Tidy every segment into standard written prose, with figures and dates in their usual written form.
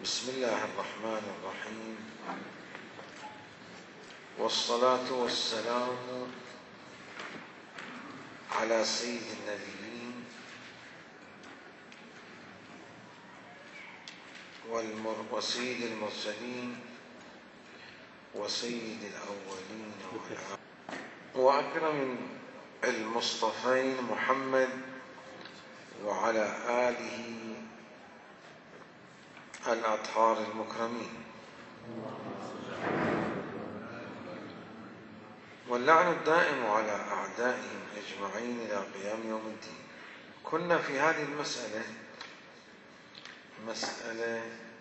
بسم الله الرحمن الرحيم، والصلاة والسلام على سيد النبيين وسيد المرسلين وسيد الأولين وأكرم المصطفين محمد وعلى آله الأطهار المكرمين، واللعن الدائم على أعدائهم أجمعين إلى قيام يوم الدين. كنا في هذه المسألة مسألة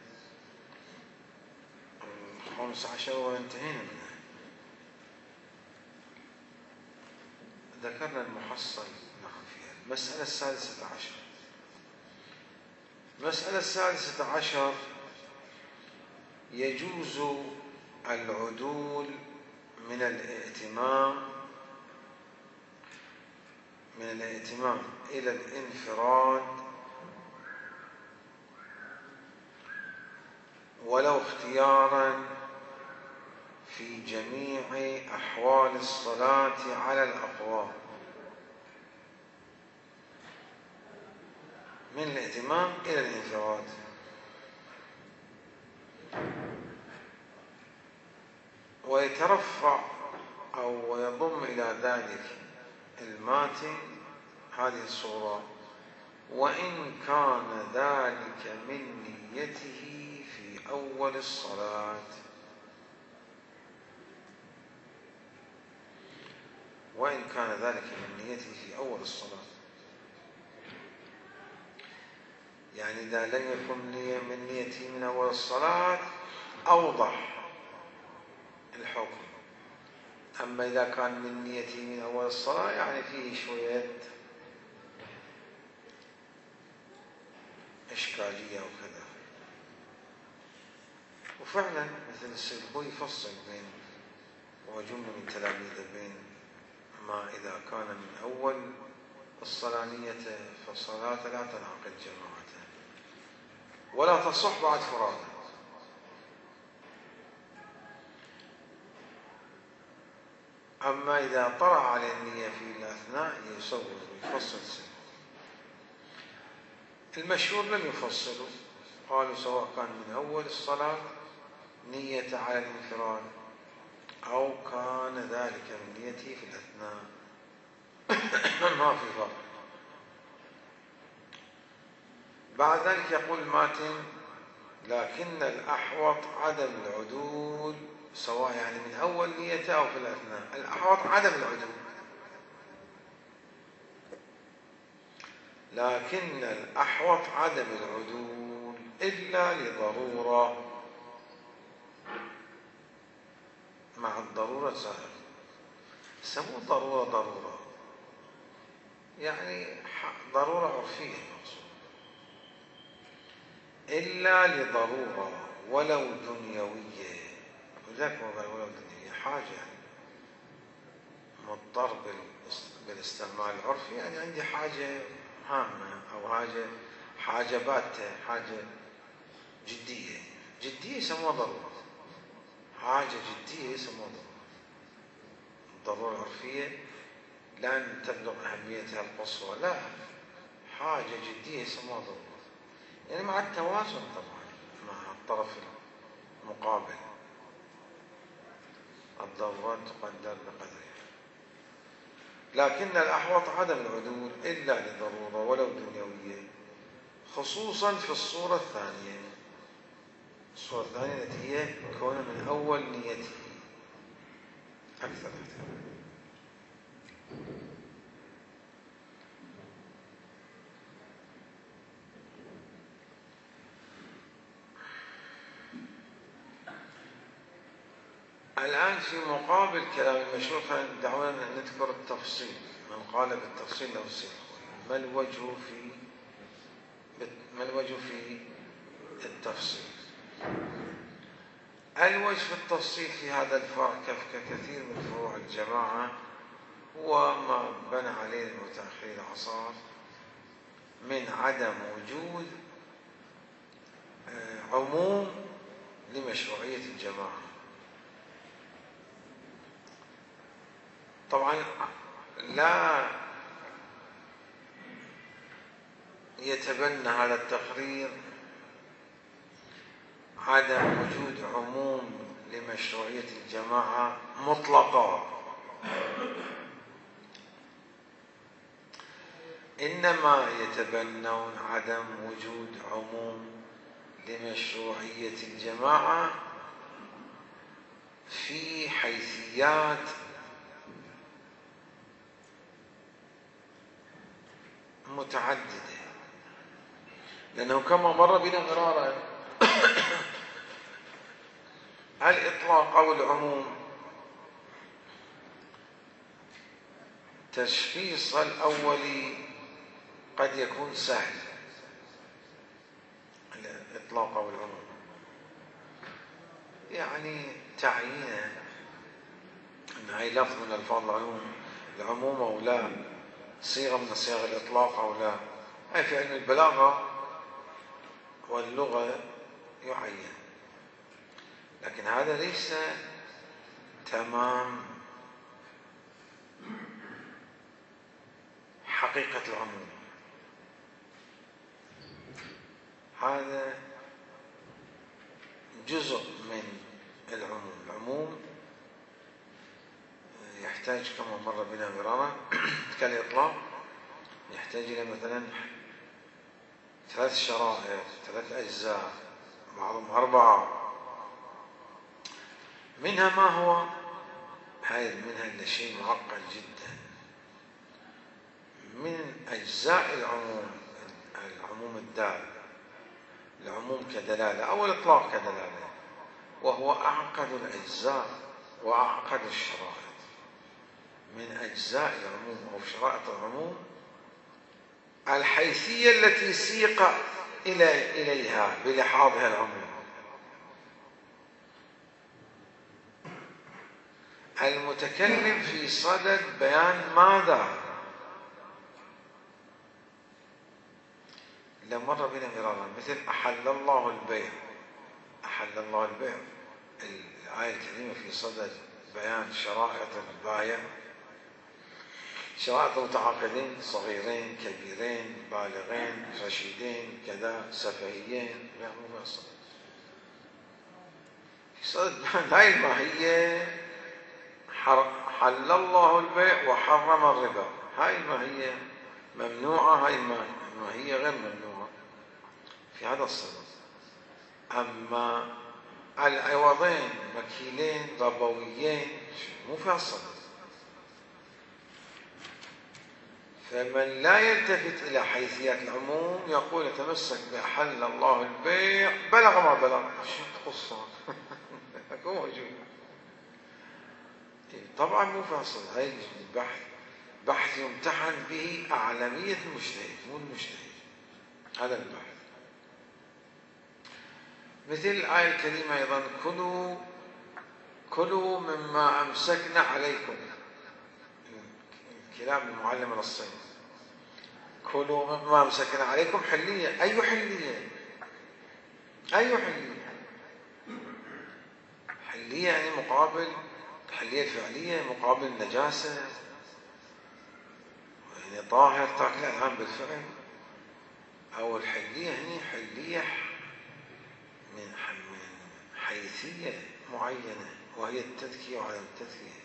15 وانتهينا منها. ذكرنا المحصل فيها. المسألة 16. المسألة 16 يجوز العدول من الائتمام إلى الانفراد ولو اختيارا في جميع أحوال الصلاة على الأقوال. من الائتمام إلى الانفراد، ويترفع أو يضم إلى ذلك الماتن هذه الصورة، وإن كان ذلك من نيته في أول الصلاة. وإن كان ذلك من نيته في أول الصلاة، يعني إذا لم يكن من نيته من أول الصلاة أوضح الحكم. أما إذا كان من نيته من أول الصلاة يعني فيه شوية إشكالية وكذا. وفعلا مثل السلبوي يفصل بين وجملة من تلاميذه بين ما إذا كان من أول الصلاة نيته فالصلاة لا تنعقد جماعة ولا تصح بعد فراده. أما إذا طرأ على النية في الأثناء يصور ويفصل سنة. المشهور لم يفصلوا، قالوا سواء كان من أول الصلاة نية على الانفراد أو كان ذلك من نيته في الأثناء ما في فرق. بعد ذلك يقول الماتن: لكن الأحوط عدم العدول، سواء يعني من أول نيته أو في الأثناء. الأحوط عدم العدول، لكن الأحوط عدم العدول إلا لضرورة، مع الضرورة زائر. سموه ضرورة يعني ضرورة عرفية مقصود. إلا لضرورة ولو دنيوية، وذاك ولو دنيوية حاجة يعني مضطر بالاستعمال العرفي، يعني عندي حاجة هامة أو حاجة باتة، حاجة جدية يسموها ضرورة. حاجة جدية يسموها ضرورة. الضرورة العرفية لن تبلغ أهميتها القصوى، لا، حاجة جدية يسموها ضرورة، يعني مع التوازن طبعا مع الطرف المقابل. الضرورات تقدر بقدرها. لكن الأحوط عدم العدول إلا لضرورة ولو دنيوية، خصوصا في الصورة الثانية. الصورة الثانية التي هي كون من أول نيته أكثر احتمال. الآن في مقابل كلام المشهور دعونا نذكر التفصيل. من قال بالتفصيل له السير. ما الوجه في التفصيل؟ الوجه في التفصيل في هذا الفرع ككثير من فروع الجماعة هو ما بنى عليه المتأخرين العصر من عدم وجود عموم لمشروعية الجماعة. طبعا لا يتبنى هذا التقرير عدم وجود عموم لمشروعية الجماعة مطلقا، إنما يتبنون عدم وجود عموم لمشروعية الجماعة في حيثيات متعددة، لأنه كما مر بنا مرارا الإطلاق أو العموم تشخيص الأولي قد يكون سهل، الإطلاق أو العموم يعني تعيين أن هي لفظ من ألفاظ العموم أو لا، صيغة من صيغ الإطلاق أو لا، أي في علم البلاغة واللغة يعين، لكن هذا ليس تمام حقيقة العموم. هذا جزء من العموم يحتاج كما مر بنا مرارا كالإطلاق يحتاج إلى مثلا 3 شرائط 3 أجزاء بعضهم 4، منها ما هو منها شيء معقد جدا من أجزاء العموم الدال، العموم كدلالة أو الإطلاق كدلالة، وهو أعقد الأجزاء وأعقد الشرائط. من أجزاء العموم أو شرائط العموم الحيثية التي سيق إليها بلحاظها العموم، المتكلم في صدد بيان ماذا؟ لمر بنا مرارا مثل أحل الله البيع، أحل الله البيع، الآية الكريمة في صدد بيان شرائط البايع، شرائط المتعاقدين صغيرين كبيرين بالغين رشيدين كذا سفهيين، في صدد بيان هاي الماهية، حل الله البيع وحرم الربا، هاي الماهية ممنوعة، هاي الماهية غير ممنوعة في هذا الصدد. أما العوضين مكيلين ربويين مو في الصدد، فمن لا يلتفت إلى حيثيات العموم يقول يتمسك بأحل الله البيع بلغ ما بلغ، شو تقصه اكو موجود طبعا مو في الصدد. هاي بحث يمتحن به أعلمية المجتهد مو المجتهد، هذا البحث. مثل الآية الكريمة أيضا كلوا مما أمسكنا عليكم، كلام المعلم الصين، كلوا مما أمسكنا عليكم حلية، أي حلية؟ أي حلية؟ حلية يعني مقابل الحلية الفعلية مقابل النجاسة، يعني طاهر تاكل الآن بالفعل، أو الحلية هني حلية من حيثية معينة وهي التذكية وعدم التذكية.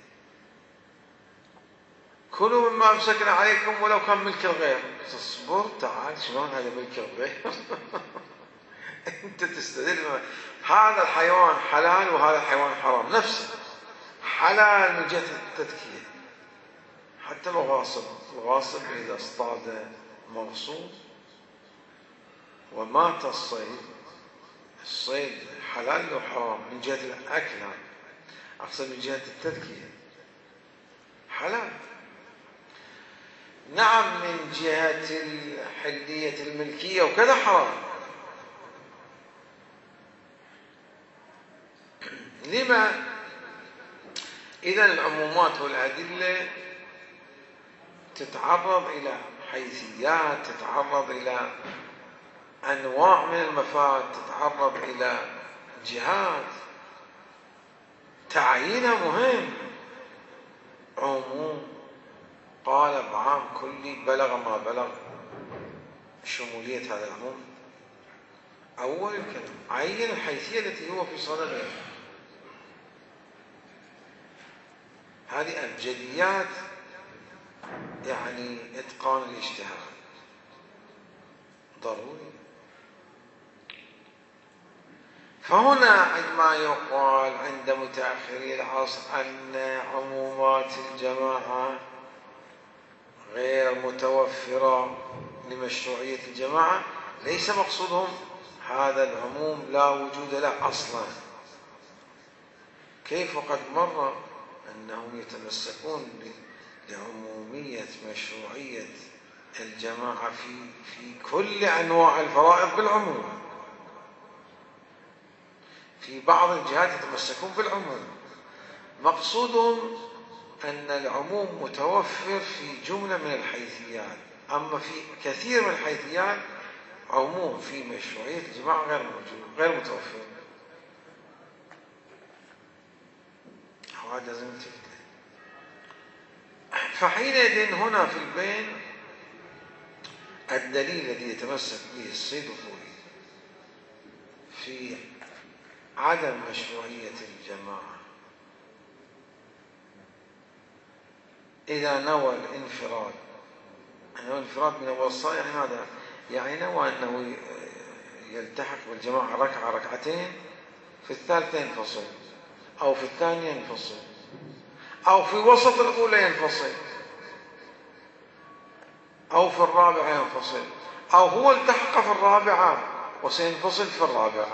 كلوا مما أمسكنا عليكم ولو كان ملك الغير، تصبر تعال شلون هذا ملك الغير أنت تستدل هذا الحيوان حلال وهذا الحيوان حرام، نفسه حلال من جهة التذكية. حتى الغاصب إذا اصطاد مغصوب ومات الصيد حلال وحرام من جهة الأكل، أقصد من جهة التذكية حلال. نعم من جهة الحلية الملكية وكذا حرام. لما؟ إذا العمومات والأدلة تتعرض إلى حيثيات، تتعرض إلى أنواع من المفاد تتعرض إلى جهات تعيينها مهم. عموم قالب عام كلي بلغ ما بلغ شمولية هذا العموم. أول الكلام عين الحيثية التي هو في صددها. هذه أبجديات يعني إتقان الاجتهاد ضروري. فهنا عندما يقال عند متأخري العصر أن عمومات الجماعة غير متوفرة لمشروعية الجماعة، ليس مقصودهم هذا العموم لا وجود له أصلا. كيف وقد مر أنهم يتمسكون لعمومية مشروعية الجماعة في كل أنواع الفرائض بالعموم. في بعض الجهات يتمسكون بالعموم، مقصودهم أن العموم متوفر في جملة من الحيثيات، أما في كثير من الحيثيات عموم في مشروعية الجماعة غير موجود، غير متوفر. هذا لازم تفهم. فحينئذ هنا في البين الدليل الذي يتمسك به السيد الخوئي في عدم مشروعية الجماعة إذا نوى الانفراد. الانفراد من الوصايا يعني ماذا؟ يعني نوى أنه يلتحق بالجماعة ركعة ركعتين، في الثالثة ينفصل، أو في الثانية ينفصل، أو في وسط الأولى ينفصل، أو في الرابعة ينفصل، أو هو التحق في الرابعة وسينفصل في الرابعة.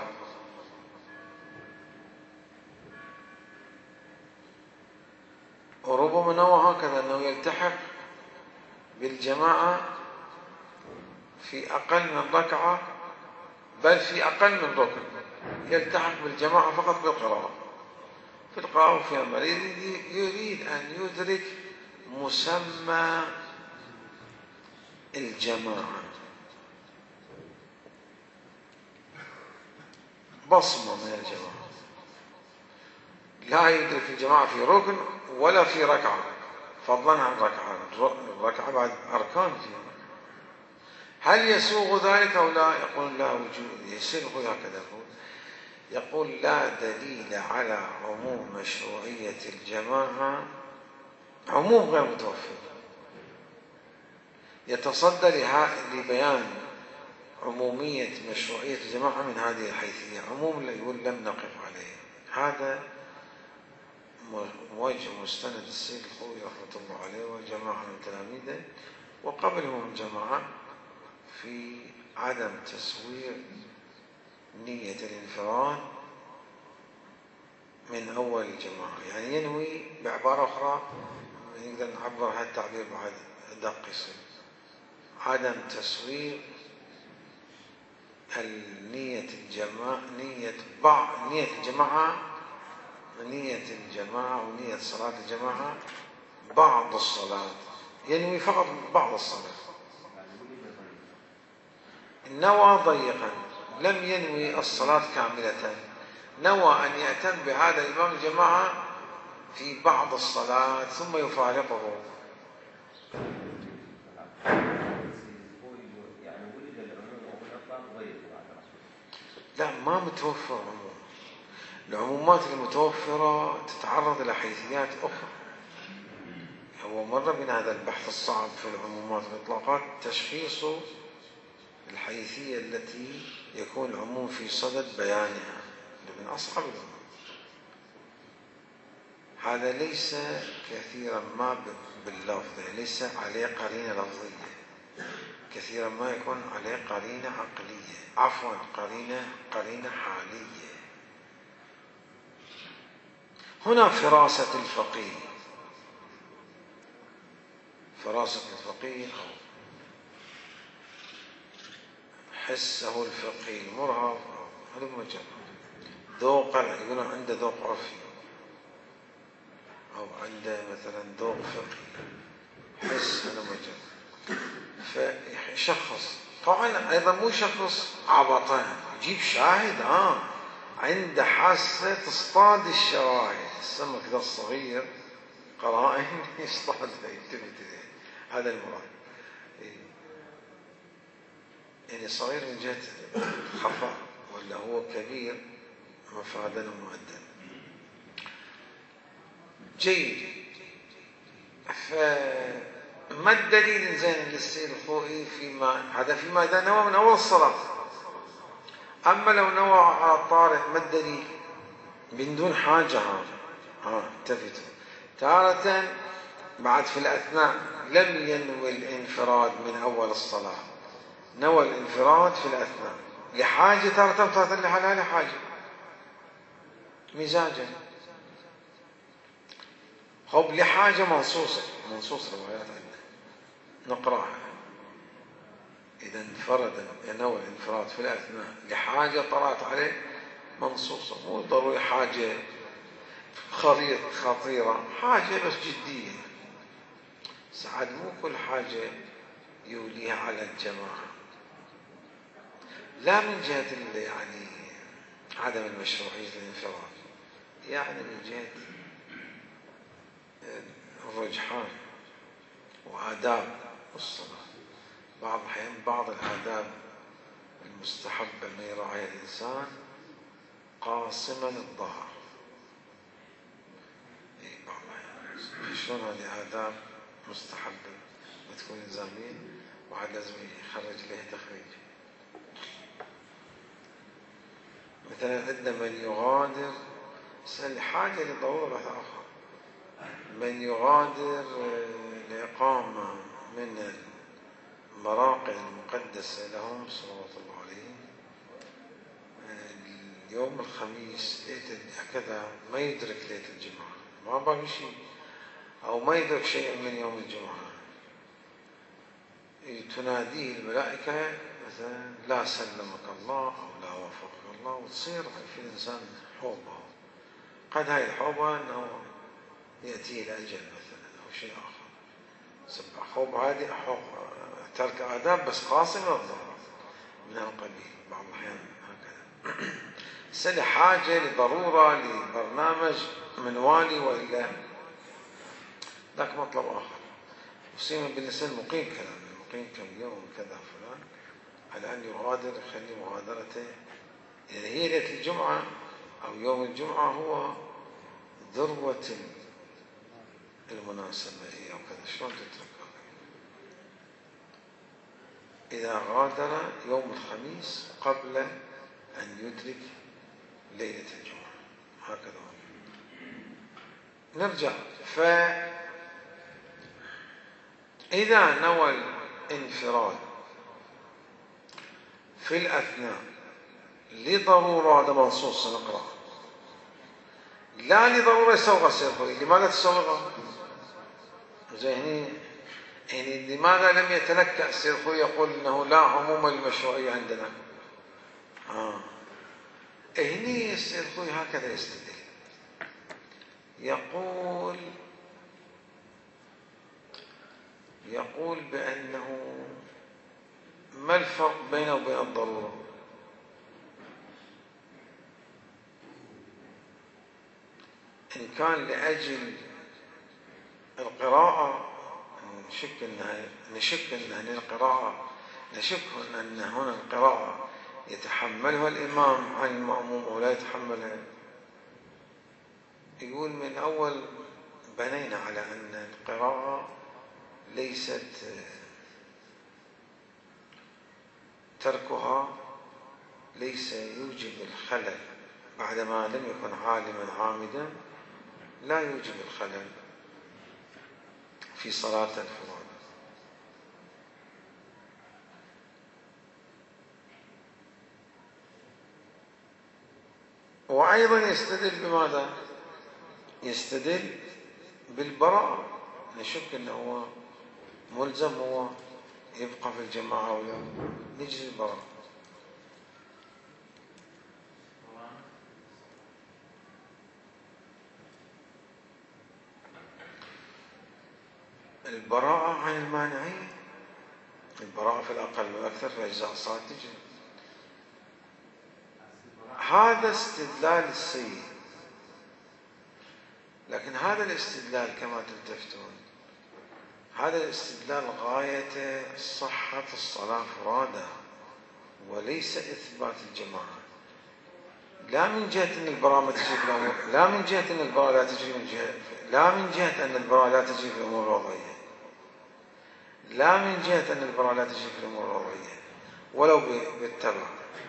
وربما نوى هكذا أنه يلتحق بالجماعة في أقل من ركعة، بل في أقل من ركن، يلتحق بالجماعة فقط بالقراءة، في القراءة وفي العمل. يريد أن يدرك مسمى الجماعة، بصمة من الجماعة. لا يدرك الجماعة في ركن ولا في ركعة، فضلا عن ركعة. الركعة بعد أركان فيها. هل يسوغ ذلك أو لا؟ يقول لا وجود. يصير هكذا يقول لا دليل على عموم مشروعية الجماعة، عموم غير متوفر يتصدى لبيان عمومية مشروعية الجماعة من هذه الحيثية. عموم يقول لم نقف عليه. هذا وجه مستند السيد الخوئي رحمة الله عليه وجماعة من تلاميذه وقبلهم جماعة في عدم تسوير نية الانفراد من أول الجماعة. يعني ينوي بعبارة أخرى نقدر نعبر هذا التعبير بعد أدق يصير عدم تسوير نية الجماعة، نية الجماعة ونية صلاة الجماعة بعض الصلاة. ينوي فقط بعض الصلاة. نوى ضيقا، لم ينوي الصلاة كاملة، نوى أن يأتم بهذا الإمام الجماعة في بعض الصلاة ثم يفارقه. لا، ما متوفر عموم. العمومات المتوفرة تتعرض إلى حيثيات أخرى. هو مر بنا هذا البحث الصعب في العمومات والإطلاقات، تشخيص الحيثية التي يكون العموم في صدد بيانها من أصعب العموم. هذا ليس كثيرا ما باللفظ، ليس عليه قرينة لفظية، كثيرا ما يكون عليه قرينة عقلية، عفوا قرينة حالية. هنا فراسة الفقيه، أو حسه الفقهي المرهف، هذا مجرد ذوق، يقولون عنده ذوق عرفي أو عنده مثلا ذوق فقهي، حس، هذا مجرد. فيشخص طبعا أيضا مو شخص عبطان يجيب شاهد عنده حاسة تصطاد الشواهد، السمك ذا الصغير قرائن يصطادها يلتفت إليه، هذا المراد. يعني صغير من جهة خفاء، ولا هو كبير مفادا ومؤدا. جيد. فما الدليل زين للسيد الخوئي هذا فيما إذا نوى من أول الصلاة. أما لو نوى على الطارئ ما الدليل؟ من دون حاجة التفتوا. تارة بعد في الأثناء لم ينوي الانفراد من أول الصلاة، نوى الانفراد في الأثناء لحاجة، تارة لحاجة مزاجا. خب لحاجة منصوص روايات عندنا نقراها. إذا انفرد نوى الانفراد في الأثناء لحاجة طرأت عليه منصوصة، مو ضروري حاجة خطيرة، حاجة بس جدية. سعد مو كل حاجة يوليها على الجماعة، لا من جهة يعني عدم المشروعية الانفراد، يعني من جهة الرجحان وآداب الصلاة. بعض الأحيان بعض الآداب المستحبة ما يراعيها الإنسان قاصما الظهر. بعض الأحيان شلون هذه آداب مستحبة بتكون إلزامية، وعاد لازم يخرج لها تخريج. مثلا عندنا من يغادر حاجة لضرورة بحث آخر، من يغادر الإقامة من المراقع المقدسة لهم صلوات الله عليهم اليوم الخميس هكذا، ما يدرك ليلة الجمعة، ما باقي شيء، أو ما يدرك شيء من يوم الجمعة، تناديه الملائكة مثلا لا سلمك الله أو لا وفقك الله، وتصير في الإنسان حوبة. قد هاي الحوبة أنه يأتيه الأجل مثلا أو شيء آخر، سبع حوب عادي ترك آداب بس قاصم الضرر من القبيل بعض الأحيان هكذا. سل حاجة لضرورة لبرنامج منوالي وإلا ذاك مطلب آخر. وسيما بالنسبة للمقيم كلام، المقيم كم يوم كذا فلان، على أن يغادر يخلي مغادرته، يعني هي ليلة الجمعة أو يوم الجمعة هو ذروة المناسبة أو كذا، شلون تتركها؟ إذا غادر يوم الخميس قبل أن يدرك ليلة الجمعة هكذا. نرجع. فإذا نوى الانفراد في الأثناء لضرورة، هذا منصوص نقرأ، لا لضرورة يسوغ السيرخوي. لماذا تسوغه؟ يعني لماذا لم يتلكأ السيرخوي يقول إنه لا عموم المشروعية عندنا؟ هني السيرخوي هكذا يستدل، يقول بأنه ما الفرق بينه وبين الضرورة؟ إن كان لأجل القراءة نشك أن القراءة أن هنا القراءة يتحملها الإمام عن المأموم ولا يتحملها. يقول من أول بنينا على أن القراءة ليست تركها ليس يوجب الخلل، بعدما لم يكن عالما عامدا لا يوجب الخلل في صلاة الفرائض. وأيضا يستدل بماذا؟ يستدل بالبراءة، نشك أنه ملزم هو يبقى في الجماعة ولا نجزي البراءة. البراءة عن المانعين، البراءة في الأقل والأكثر في أجزاء الصلاة تجري. هذا استدلال السيد، لكن هذا الاستدلال كما تلتفتون هذا الاستدلال غايته صحة الصلاة فرادى وليس إثبات الجماعة، لا من جهة أن البراءة ما تجري في الأمور، لا من جهة أن البراءة لا تجري لا من جهة أن البراءة لا تجري في الأمور الوضعية، لا من جهة أن البراءة لا تجري في الأمور الوضعية ولو بالتبع،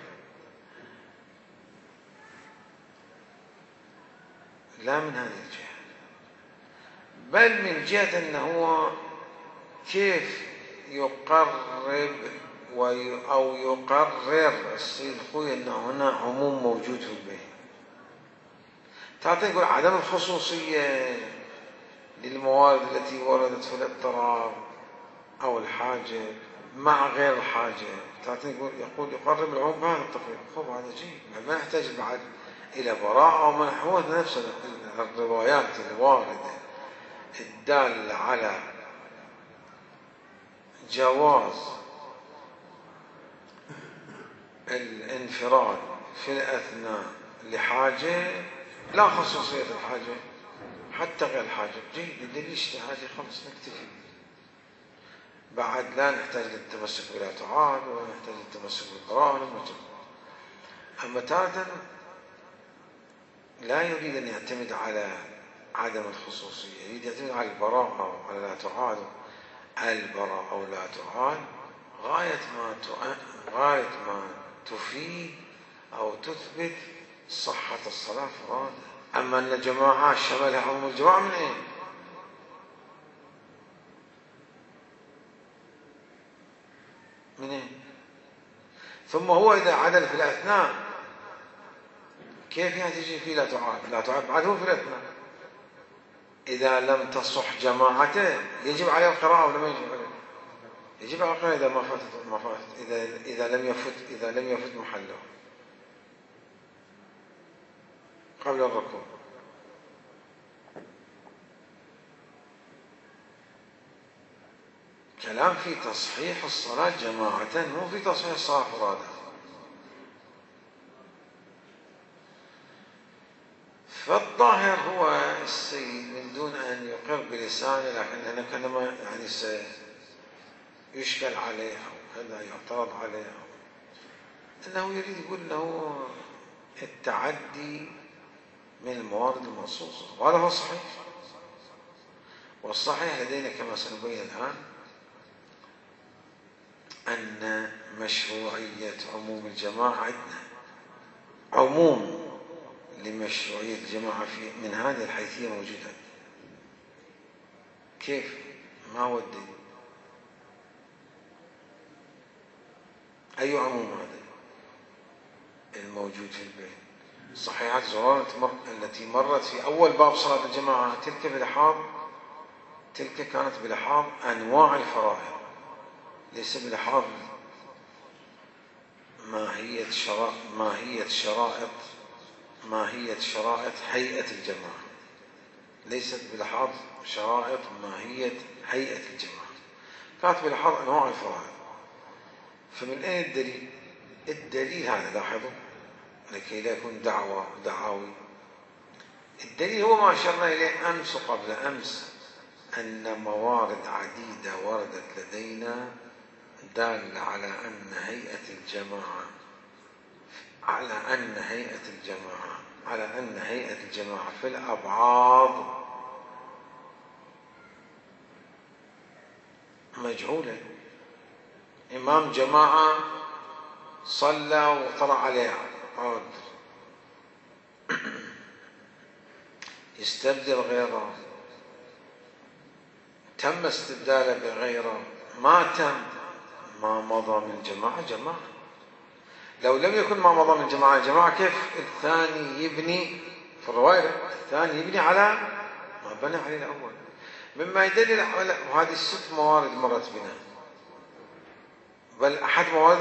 لا من هذه الجهة، بل من جهة أنه كيف يقرب أو يقرر السيد الخوي أن هنا عموم موجود في البيت. تعطي يقول عدم الخصوصية للموارد التي وردت في الاضطرار أو الحاجة مع غير الحاجة. تعطي يقول يقرب العموم بهذا التقريب. خب هذا شيء ما يحتاج بعد إلى براءة أو ما هو نفس الروايات الواردة الدالة على جواز الانفراد في الأثناء لحاجة لا خصوصية الحاجة حتى غير الحاجة جيد الدليل اجتهادي خلص نكتفي، بعد لا نحتاج للتمسك بلا تعاد ولا نحتاج للتمسك بالبراءة ولا مجرد. أما تارة لا يريد أن يعتمد على عدم الخصوصية، يريد يعتمد على البراءة وعلى لا تعاد. البراءة أو لا تعاد غاية ما تفيد أو تثبت صحة الصلاة فرادى. أما أن الجماعة شملها عموم الجماعة من أين؟ من أين؟ ثم هو إذا عدل في الأثناء كيف يجي فيه لا تعاد؟ لا تعاد بعد هو في الأثناء إذا لم تصح جماعته يجب عليه القراءة ولا ما يجب عليه؟ يجب على القراءة إذا ما فاتت إذا لم يفت محله قبل الركوع. كلام في تصحيح الصلاة جماعة مو في تصحيح الصلاة فرادى. فالظاهر هو السيد من دون أن يقر بلسانه، لكن أنا كلمة يعني سيشكل عليه أو كذا يعترض عليه أنه يريد يقول له التعدي من الموارد المنصوصة، وهذا هو صحيح. والصحيح لدينا كما سنبين الآن أن مشروعية عموم الجماعة عندنا عموم لمشروعية الجماعة من هذه الحيثية موجودة. كيف؟ ما هو الدليل؟ أي عموم هذا الموجود في البيت؟ صحيحة زرارة التي مرت في أول باب صلاة الجماعة تلك كانت بلحاظ أنواع الفرائض، ليس بلحاظ ماهية شرائط هيئة الجماعة، ليست بلحاظ شرائط ماهية هيئة الجماعة، كانت بلحاظ أنواع الفرائض. فمن أين الدليل؟ الدليل هذا لاحظوا لكي لا يكون دعاوي. الدليل هو ما أشرنا إليه أمس وقبل أمس، أن موارد عديدة وردت لدينا دالة على أن هيئة الجماعة في الأبعاد مجهولة. إمام جماعة صلى وطلع عليه عود يستبدل غيره، تم استبداله بغيره، ما تم، ما مضى من جماعة. لو لم يكن ما مضى من جماعة كيف الثاني يبني في الرواية؟ الثاني يبني على ما بنى عليه الأول، مما يدلل على هذه الست موارد مرت بنا، بل أحد موارده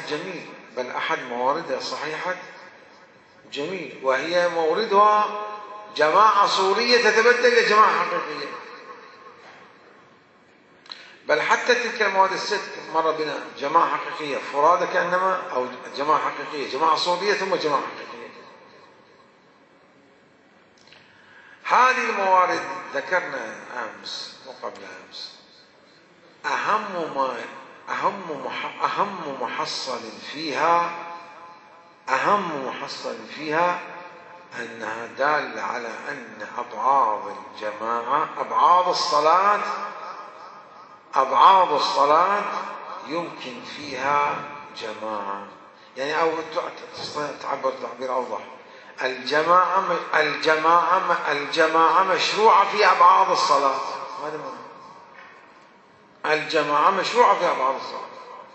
صحيحة جميل، وهي موردها جماعة صورية تتبدل إلى جماعة حقيقية. بل حتى تلك المواد الست مر بنا جماعة حقيقية فرادى كأنما، أو جماعة حقيقية، جماعة صورية ثم جماعة حقيقية. هذه الموارد ذكرنا أمس وقبل أمس أهم محصل فيها أنها دالة على أن أبعاض الجماعة، أبعاض الصلاة يمكن فيها جماعة. يعني أو تعبر تعبير أوضح، الجماعة مشروعة في أبعاض الصلاة. هذا الجماعة مشروعة في أبعاض الصلاة.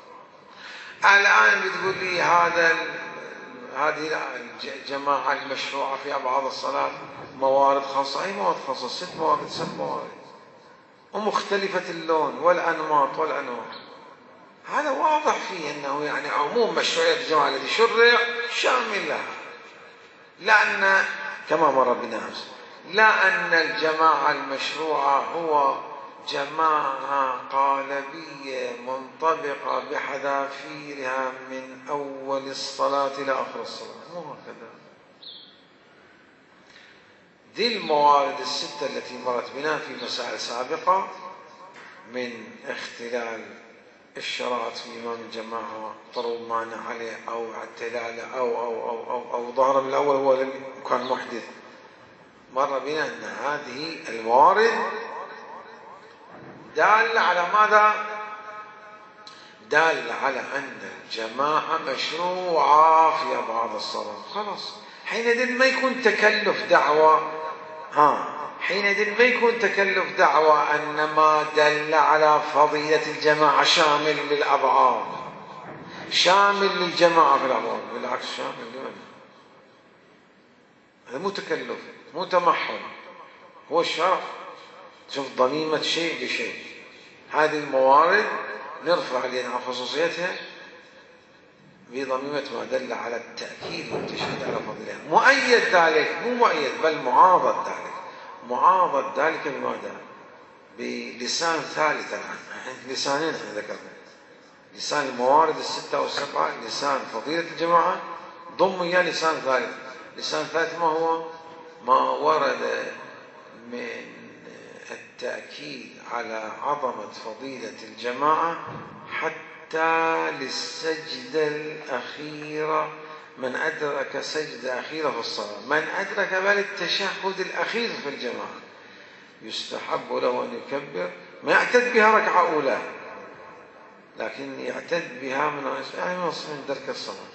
الآن بتقول لي هذه الجماعة المشروعة في أبعاض الصلاة موارد خاصة. أي موارد خاصة؟ 6 موارد، 7 موارد، ومختلفة اللون والأنماط والأنواع. هذا واضح فيه أنه يعني عموم مشروعية الجماعة التي شرع شامل لها، لأن كما مر بنا أمس، لا أن الجماعة المشروعة هو جماعة قالبية منطبقة بحذافيرها من أول الصلاة إلى آخر الصلاة، مو هكذا. دي الموارد الستة التي مرت بنا في مسائل سابقة، من اختلال الشرائط في إمام الجماعة، طلب مانع عليه أو اعتلاله أو ظهر من الأول هو لم كان محدث، مر بنا أن هذه الموارد دالة على ماذا؟ دالة على أن الجماعة مشروعة في أبعاض الصلاة. خلاص، حينئذ ما يكون تكلف دعوة، حينئذ ما يكون تكلف دعوة أن ما دل على فضيلة الجماعة شامل للأبعاض، شامل للجماعة في الأبعاض. بالعكس، شامل لمن؟ هذا مو تكلف، مو تمحل، هو الشرع. شوف ضميمة شيء بشيء. هذه الموارد نرفع علينا خصوصيتها بضميمة ما دل على التأكيد والتشهيد على فضلها. مؤيد ذلك، مو مؤيد بل معاضد ذلك. معاضد ذلك بماذا؟ بلسان ثالث. الآن لسانين احنا ذكرنا، لسان الموارد الستة والسبعة، لسان فضيلة الجماعة، ضم إياه لسان ثالث. لسان ثالث ما هو؟ ما ورد من التأكيد على عظمة فضيلة الجماعة حتى للسجدة الأخيرة. من أدرك سجدة أخيرة في الصلاة، من أدرك بل التشهد الأخير في الجماعة، يستحب له أن يكبر، ما يعتد بها ركعة أولى، لكن يعتد بها من درك الصلاة.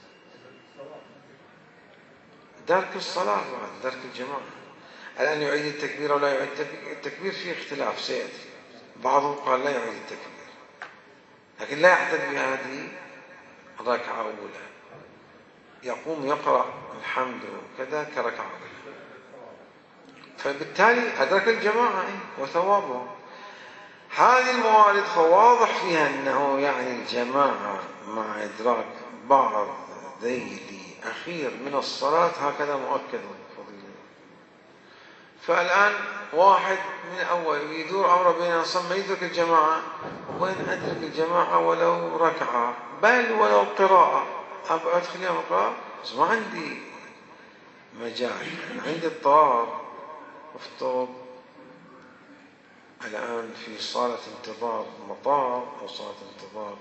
درك الصلاة بعد درك الجماعة. الآن يعيد التكبير أو لا يعيد التكبير؟ فيه اختلاف سيأتي. بعضهم قال لا يعيد التكبير، لكن لا يعتد بهذه ركعة أولى، يقوم يقرأ الحمد كذا كركعة أولى، فبالتالي أدرك الجماعة وثوابه. هذه الموارد فواضح فيها أنه يعني الجماعة مع إدراك بعض ذيل أخير من الصلاة هكذا مؤكد فضيلة. فالآن واحد من أول يدور أمره بين أصلا يدرك الجماعة، وين أدرك الجماعة ولو ركعة، بل ولو قراءة، أدخل يوم قراءة، بس ما عندي مجال، عندي اضطرار، افترض الآن في صالة انتظار مطار أو صالة انتظار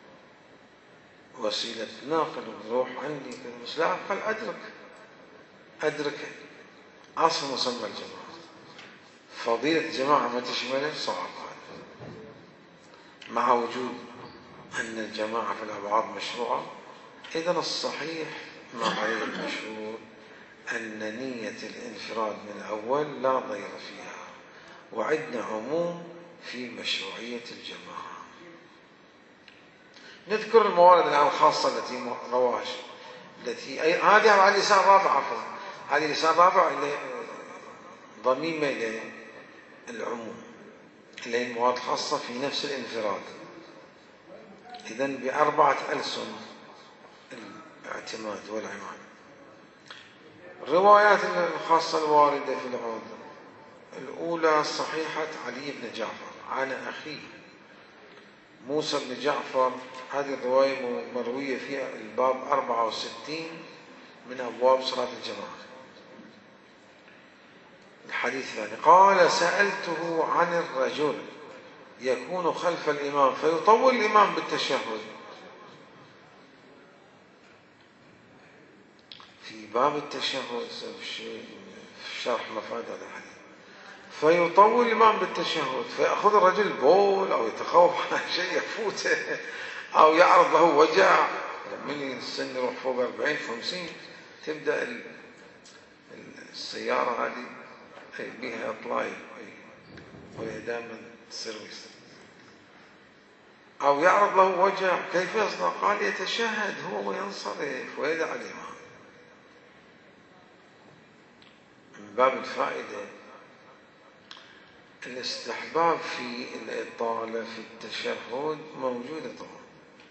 وسيلة ناقل وروح عندي كذا، بس لا أقل أدرك أصل مسمى الجماعة. فضيلة الجماعة ما تشمله صعب هذا، مع وجود أن الجماعة في الأبعاد مشروعة. إذن الصحيح ما عليه المشهور أن نية الانفراد من الأول لا ضير فيها، وعندنا عموم في مشروعية الجماعة. نذكر الموارد الآن الخاصة التي رواش، التي هذه على لسان رابع، عفوا هذه لسان رابع ضميمة للعموم، اللي هي الموارد الخاصة في نفس الانفراد. إذن بأربعة ألسن الاعتماد والعماد. الروايات الخاصة الواردة في العودة: الأولى صحيحة علي بن جعفر عن أخيه موسى بن جعفر، هذه الرواية مروية في الباب 64 من أبواب صلاة الجماعة. الحديث الثاني قال: سألته عن الرجل يكون خلف الإمام فيطول الإمام بالتشهد، في باب التشهد في شرح مفاد هذا الحديث، فيطول الإمام بالتشهد فيأخذ الرجل بول أو يتخوف على شيء يفوته أو يعرض له وجع. من السن يروح فوق 40 50 تبدأ السيارة هذه بها إطلاق وهي دائما تصير ويصير، أو يعرض له وجع، كيف يصنع؟ قال: يتشهد هو وينصرف ويدعى الإمام. من باب الفائدة الاستحباب في الإطالة في التشهد موجودة طبعا،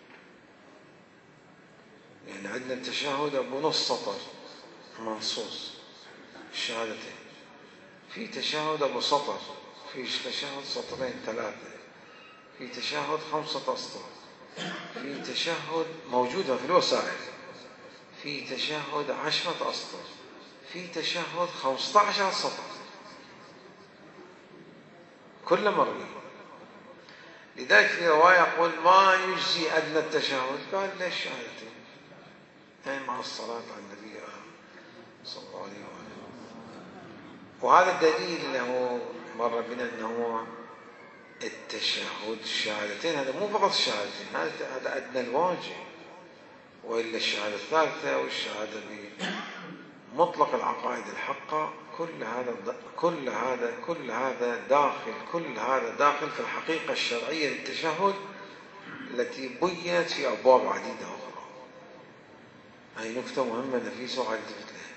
يعني عندنا التشهد أبو نص سطر منصوص الشهادتين، في تشهد أبو سطر، في تشهد سطرين ثلاثة، في تشهد 5 أسطر، في تشهد موجودة في الوسائل، في تشهد 10 أسطر، في تشهد 15 سطر، كل مروي. لذلك في رواية يقول: ما يجزي أدنى التشهد. قال: ليش شهادتين؟ يعني مع الصلاة على النبي صلى الله عليه وسلم. وهذا الدليل أنه مر بنا أنه التشهد الشهادتين هذا مو فقط الشهادتين، هذا أدنى الواجب، وإلا الشهادة الثالثة والشهادة بمطلق العقائد الحقة، كل هذا داخل في الحقيقة الشرعية للتشهد التي بينت في أبواب عديدة أخرى. هذه نكتة مهمة نفيسة وعدت لها.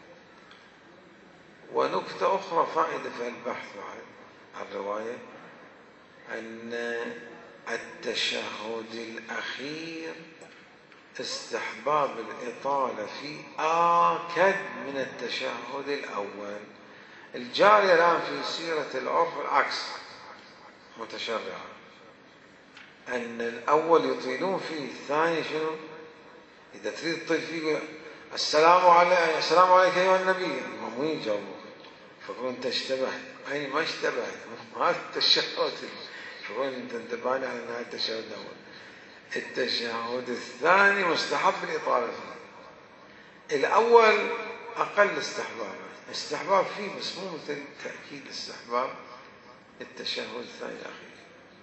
ونكتة أخرى فائدة في البحث عن الرواية، أن التشهد الأخير استحباب الإطالة فيه آكد من التشهد الأول. الجاري الآن في سيرة العرف العكس متشرعة، أن الأول يطيلون فيه، الثاني شنو؟ إذا تريد تطيل فيه السلام عليك أيها النبي، مو يجاوبون فقالوا أنت اشتبهت. أي ما اشتبهت، هذا التشهد فقالوا أنت انتبهنا على أن هذا التشهد الأول. التشهد الثاني مستحب الإطالة فيه، الأول أقل استحباب فيه، بس مو مثل تأكيد استحباب التشهد الثاني الأخير.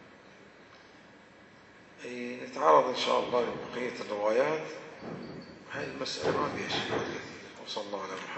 نتعرض إن شاء الله لبقية الروايات. هاي المسألة ما فيها شيء كثير. وصلى الله على محمد.